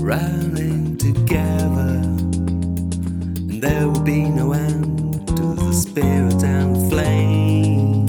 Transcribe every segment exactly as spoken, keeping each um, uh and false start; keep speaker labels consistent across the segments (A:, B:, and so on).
A: running together, and there will be no end to the spirit and the flame.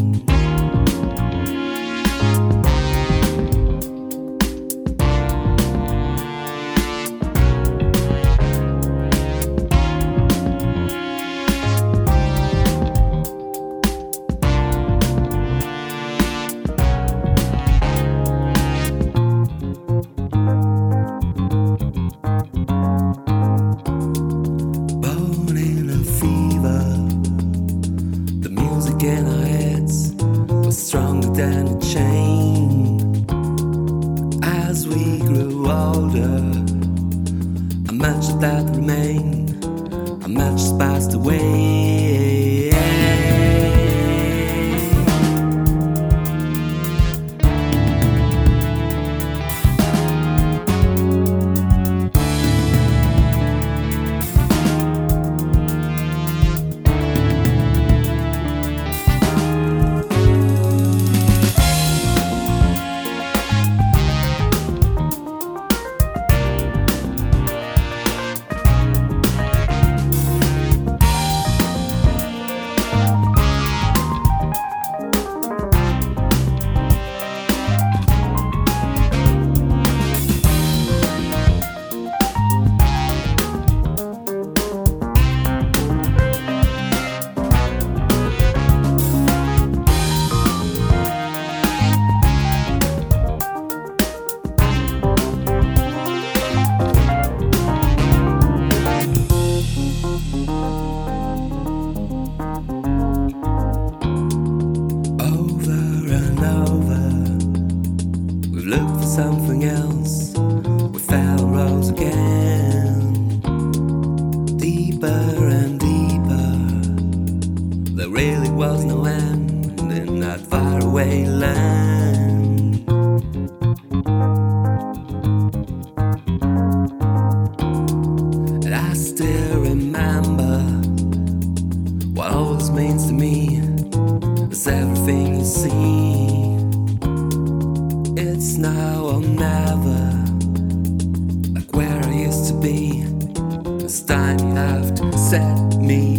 A: In our heads was stronger than a chain. As we grew older, how much of that remained, how much has passed away. Looked for something else, we fell and rose again. Deeper and deeper, there really was no end in that faraway land. And I still remember what all this means to me. It's everything you see. It's now or never, like where I used to be. This time you have to set me